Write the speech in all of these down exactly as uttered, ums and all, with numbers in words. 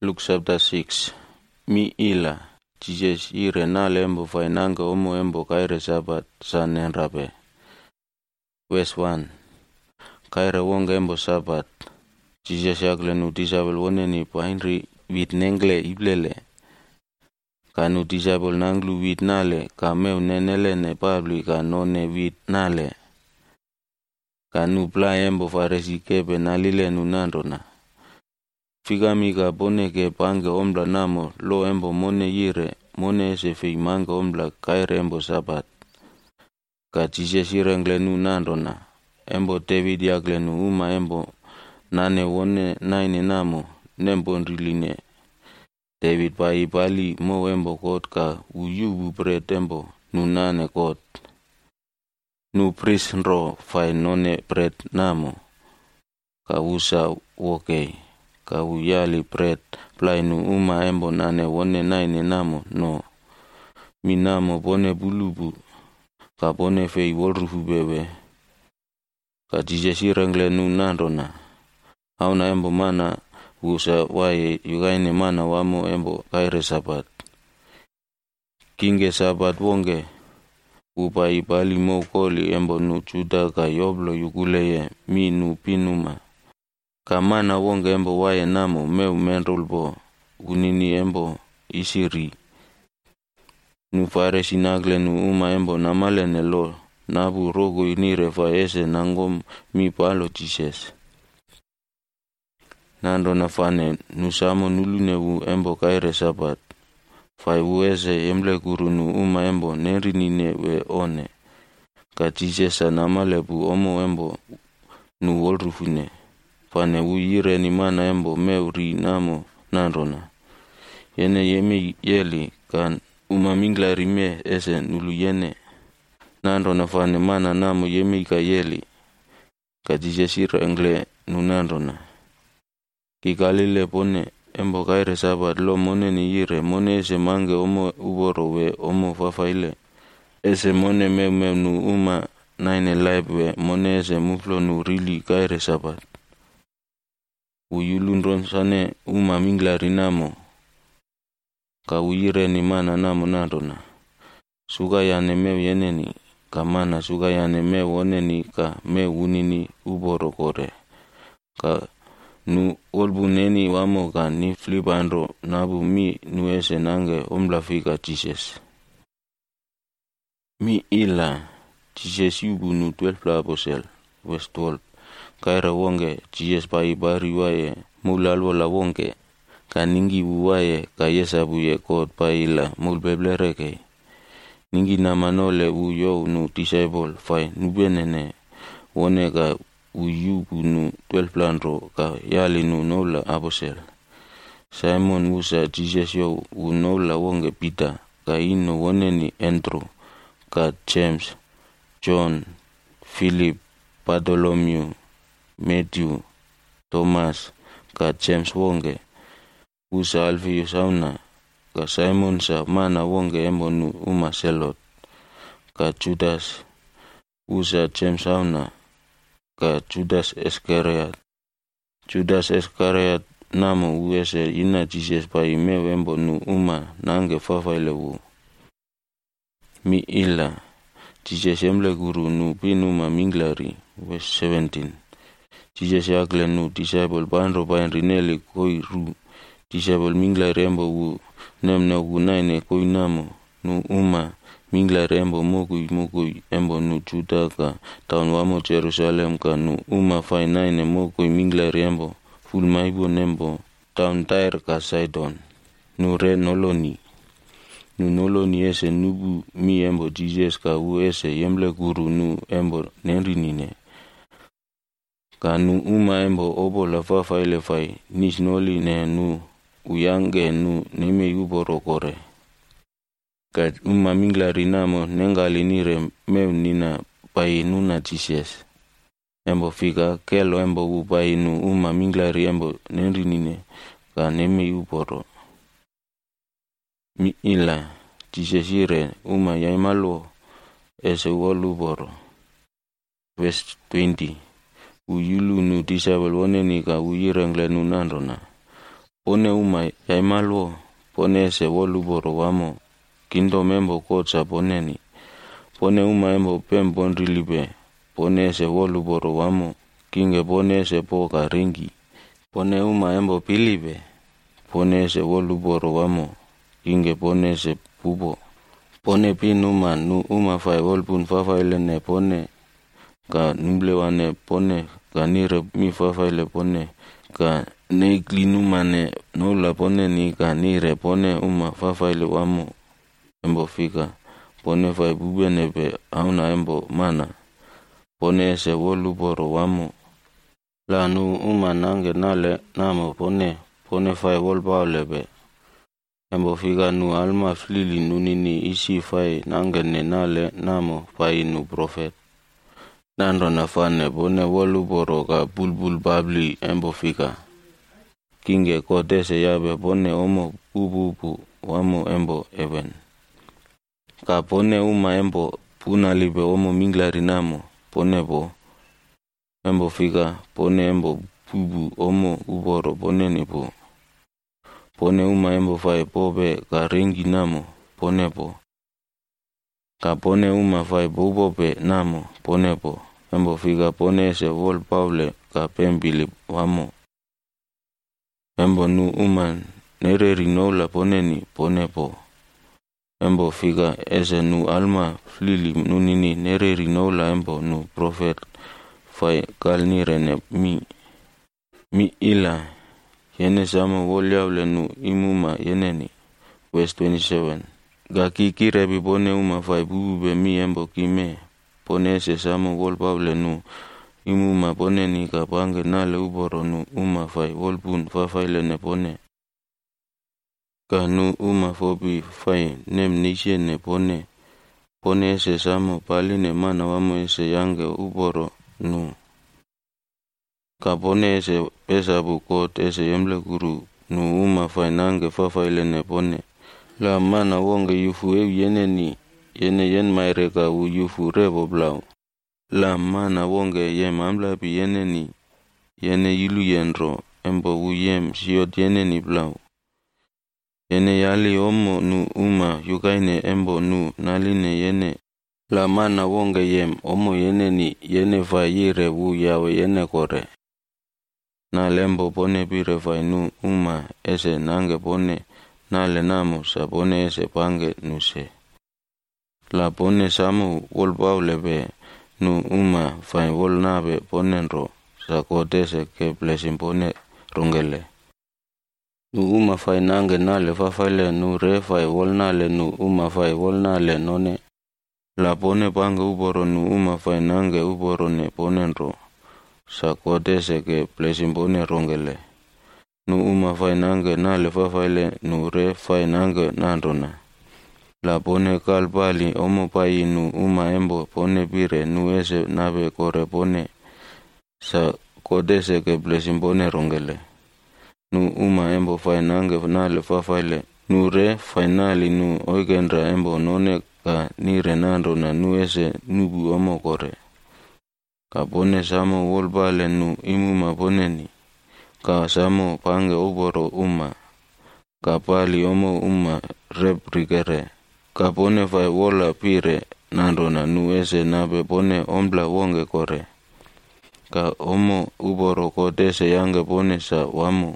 Luke chapter six. Mi ila, Jesus ire nale embo fainanga omo embo kaire sabat sanen rabe. Verse one. Kaire wonga embo sabat. Jesus yagle nu disable wone ni painri wit nengle iblele. Ka nu disable nanglu wit nale, ka meu nenele ne pabli ka none wit nale. Ka nu pla embo faresi kebe nalile nu nandona. Figami ka bone ke pange ombla namo lo embo mone yire mone se fei manga ombla kaire embo sabat. Ka Jesus irengle nu nandona. Embo David yagle nu uma embo nane wone naine namo nembo nriline. David pa ibali mo embo kot ka uyubu bret embo nu nane kot. Nu pris nro fai none bret namo. Ka usa wokei. Ka uyali bret plai nu uma embo nane wone naine namo no. Mi namo bone bulubu. Ka bone fei wolrufu bebe. Ka Jesus irengle nu nandona. Hauna embo mana usa waye yugaine mana wamo embo kaire sabat. Kinge sabat wonge. Upa ibali mo koli embo nu juda ka yoblo yuguleye mi nu pinuma. Kamana wonge embo waye namo meu menrulbo. Unini embo isiri. Nu faresi nagle nu uma embo namalene lo. Nabu rogo inire fa ese nangom mi palo Jesus. Nando nafane nusamo nulune wu embo kaire sabat. Fai uese emble guru nu uma embo nerinine we one. Ka Jesus namalebu omo embo nu wolrufune. Fane uyire ni mana embo meuri namo nandona. Yene yeme yeli kan uma mingla rime ese nulu yene. Nandona fane mana namo yeme ka yeli. Ka Jesus irengle nu nandona. Kikalile pone embo kaire sabat lo mone ni yire mone ese mange omo uboro we omo fafaile. Ese mone meu meu nu uma naine laib we mone ese muflo nu rili kaire sabat. Uyulunron sane uma mingla rinamo. Ka uyire ni mana namo nandona. Suga yane meu yeneni. Ka mana suga yane meu oneni ka meu unini uboro kore. Ka nu olbu neni wamo ka ni flipandro nabu mi nu ese nange omla fika Jesus. Mi ila Jesus yubu nu twelve la apostle. Verse twelve. Kaira wonge Jesus pa ibari waye mulalwo la wonge. Ka ningi buwaye ka yesa buye kot pa ila mulbeblereke. Ningi namanole uyo nu disciple fai nubenene wone ka uyubu nu twelve landro ka yali nu nola apostle. Simon usa Jesus yo unola wonge Peter ka ino wone ni Andrew ka James, John, Philip, Bartholomew, Matthew, Thomas ka James wonge. Usa Alfius sauna ka Simon sa mana wonge embo nu uma Selot. Ka Judas usa James sauna ka Judas Iscariot. Judas Iscariot namo uese ina Jesus pa imeu embo nu uma nange fafaile wu. Mi ila Jesus emble guru nu pinuma minglari. Verse seventeen. Jesus yagle nu disciple bandro pa rineli koi ru. Disciple minglari embo wu nemne wu naine koi namo nu uma mingla rembo mokui mokui embo nu juda ka taun wamo Jerusalem ka nu uma fai naine mokui mingla rembo ful maibo nembo taun Tyre ka Sidon. Nu re noloni. Nu noloni ese nubu mi embo Jesus ka u ese yemble guru nu embo nenrinine. Ka nu uma embo obo la fa fai le fai nis noli ne nu uyange nu neme yuboro kore. Ka uma mingla rinamo nengali nire meu nina pai nuna Jesus. Embo fika kelo embo upai nu uma mingla ri embo nenrinine ka neme yuboro. Mi ila Jesus ire uma yaimalo ese wolu boro. Verse twenty. Uyulu nu disciple wone ni ka uyirengle nu nandona. pone uma yaimalwo, pone ese woluboro wamo, kindo membo kocha poneni, pone uma embo pembon rilibe, pone ese woluboro wamo, kinge pone ese poka ringi, pone uma embo pilibe, pone ese woluboro wamo, kinge pone ese pubo, pone pin uma nu uma fai wolpun fafaile ne pone, ka numblewane pone, ka nire mi fafaile pone, ka neikli numa ne nola pone ni ka nire pone uma fafaile wamo, embo fika, pone fai bube nebe auna embo mana, pone ese woluboro wamo, la nu uma nange nale namo pone, pone fai wolbao lebe, embo fika nu alma flili nunini isi fai nange ne nale namo fai nu profet. Nando nafane pone woluboro ka bulbul babli embo fika. Kinge kodese yabe pone omo bububu wamo embo even. Ka pone uma embo puna libe omo minglari namo pone po. Embo fika pone embo bubu omo uboro pone nipo. Pone uma embo fai pobe ka ringi namo pone po. Ka pone uma fai bubope namo pone po. Embo fika pone ese wol paule ka pembili wamo. Embo nu uma nereri nola pone ni pone po. Embo fika ese nu alma flili nunini nereri nola embo nu profet fai kal nirene mi. Mi ila yene sama wolyawle nu imuma yeneni. Verse twenty-seven. Gaki kirebi pone uma fai bube mi embo kime. Pone ese sama wol paule nu imuma pone ni kapange nale uboro nu uma fai wolpun fafaile ne pone. Ka nu uma fobi fai nem nishe ne pone. Pone ese sama pali ne mana wamo ese yange uboro nu. Ka pone ese pesa bukot ese yemle guru nu uma fai nange fafaile ne pone. La mana wonge yufu ew yene ni. Yene yen maireka u yufu rebo blau. La mana wonge yem amlapi yene ni. Yene yilu yenro embo u yem siot yene ni blau. Yene yali omo nu uma yukaine embo nu naline yene. La mana wonge yem omo yene ni yene fa yire u yawe yene kore. Na lembo pone pire fai nu uma ese nange pone nale namo sa pone ese pange nuse. La pone samu wol paulebe nu uma fai wol nabe ponenro sa kodese ke blessing pone rungele. Nu uma fai nange nale fafaile nu re fai wol nale nu uma fai wol nale none. La pone pange uboro nu uma fai nange uboro ne ponenro sa kodese ke blessing pone rungele. Nu uma fai nange nale fafaile nu re fai nange nandona. La pone kalpali omo pai nu uma embo pone pire nu ese nabe kore pone sa kodese ke blessing pone rongele. Nu uma embo fai nange nale fafaile nu re finali nu oikendra embo none ka nire nando na nu ese nubu omo kore. Ka pone samo wolbale nu imuma pone ni. Ka samo pange uboro uma. Ka pali omo uma reprikere. Ka pone fai wola pire nando na nu ese nabe pone ombla wonge kore. Ka omo uboro kodese yange pone sa wamo.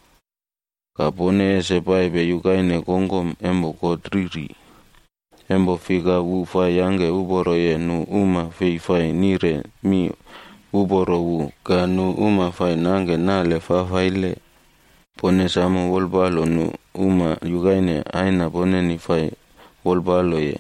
Ka pone ese paibe yukaine kongom embo kodriri. Embo fika wu fai yange uboro ye nu uma fei fai nire mi uboro wu. Ka nu uma fai nange nale fafaile. Pone samo wolbalo nu uma yukaine aina pone ni fai wolbalo ye.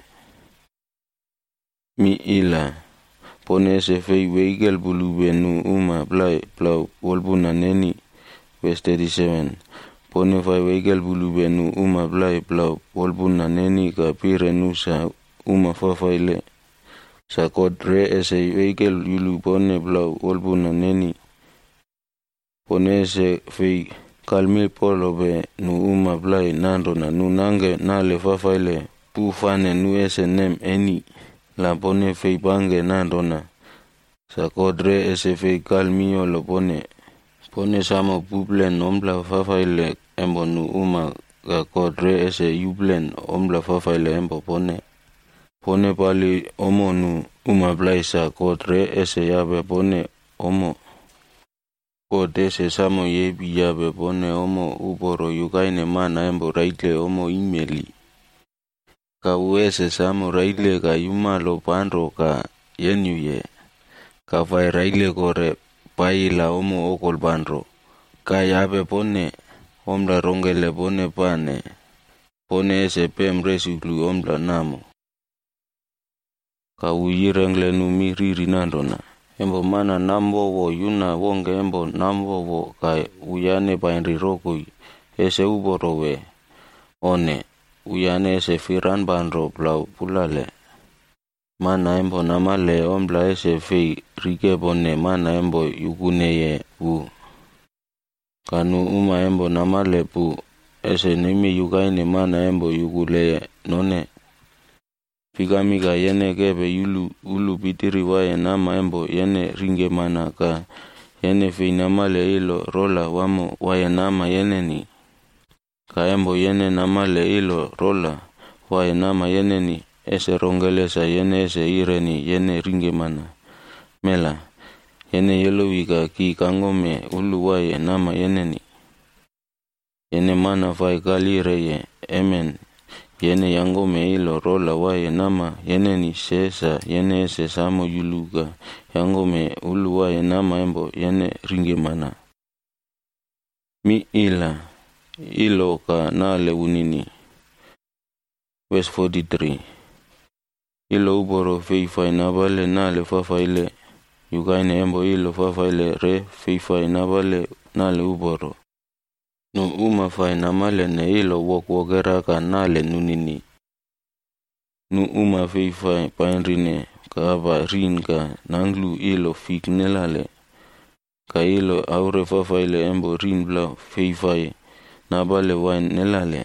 Mi ila. Pone ese fei weigel bulube nu uma blai plau wolbuna neni. Verse thirty-seven. Pone fai weigel bulube nu uma blai plau wolbuna neni ka pire nu sa uma fafaile. Sa kodre ese weigel yulu pone plau wolbuna neni. Pone ese fei kalmi polo be nu uma blai nando na nu nange nale fafaile. Pufane nu ese nem eni. La pone fei pange nando na. Sa kodre ese fei kalmio lo pone. pone samo bublen ombla fafaile embo nu uma ka kodre ese yublen ombla fafaile embo pone pone pali omo nu uma blaisa kodre ese yabe pone omo kode ese samo yebi yabe pone omo uboro yukaine mana embo raitle omo imeli ka uese samo raitle ka yumalo pandro ka yenyuye ka fai raitle kore paila omo okol pandro ka yabe pone omla rongele pone pane pone ese pem resulu omla namo ka uyirengle numi riri nandona embo mana nambo wo yuna wonge embo nambo wo ka uyane painri rokui ese uborowe one uyane ese firan bandro blau pulale mana embo namale omla ese fei rike pone mana embo yukuneye u kanu uma embo namale pu ese nimi yukaine mana embo yukule none Pigamika yene kebe yulu ulu pitiri wae nama embo yene ringe mana ka yene fei namale ilo rola wamo wae nama yene ni ka embo yene namale ilo rola wae nama yene ni ese rongelesa yene ese ireni yene ringe mana mela yene yelovika ki kangome ulu wae nama yene ni yene mana fai kalire ye amen yene yangome ilo rola wae nama yene ni sesa yene ese samo yuluga yangome ulu wae nama embo yene ringe mana mi ila ilo ka nale unini verse forty-three ilo uboro fei fai nabale nale fafaile yukaine embo ilo fafaile re fei fai nabale nale uboro no uma fai namale ne ilo wokwogera ka nale nunini nu uma fei fai painrine ka aba rin ka nanglu ilo fik nelale ka ilo aure fafaile embo rin bla fei fai nabale wain nelale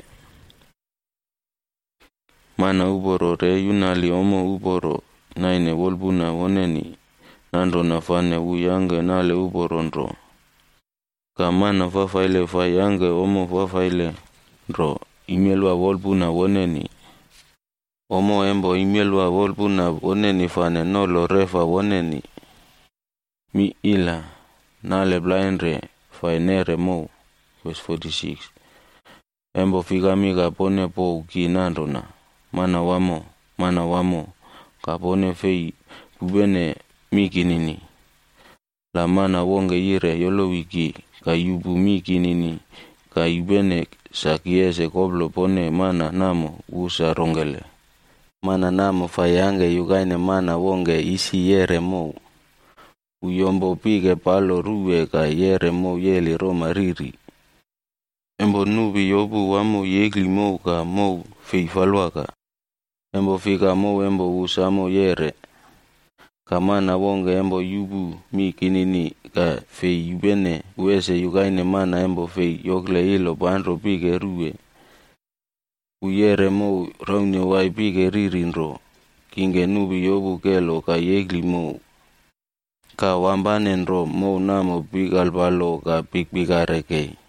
mana uboro re yunali omo uboro naine wolbuna woneni nandro nafane uyange nale uborondro kamana fafaile fayange omo fafaile ro imelwa wolbuna woneni omo embo imelwa wolbuna woneni fane nolo refa woneni mi ila nale blindre fainere mo verse forty-six embo figamika pone po ukinandona mana wamo mana wamo kapone fei kubene mikinini la mana wonge yire yolo wiki kayubu mikinini kayubene sakiese koblo pone mana namo usa rongele mana namo fayange yukaine mana wonge isi yere mo uyombo pige palo ruwe ka yere mo yeli roma riri embo nubi yobu wamo yegli mo ka mo fei falwaka embo fika mo embo usamo yere kamana wonge embo yubu mikinini ka fei yubene uese yukaine mana embo fei yogle ilo bandro pige ruwe uyere mo raunye wai pige ririnro kinge nubi yobu kelo ka yegli mo ka wambanenro mo namo pigal balo ka pikpikareke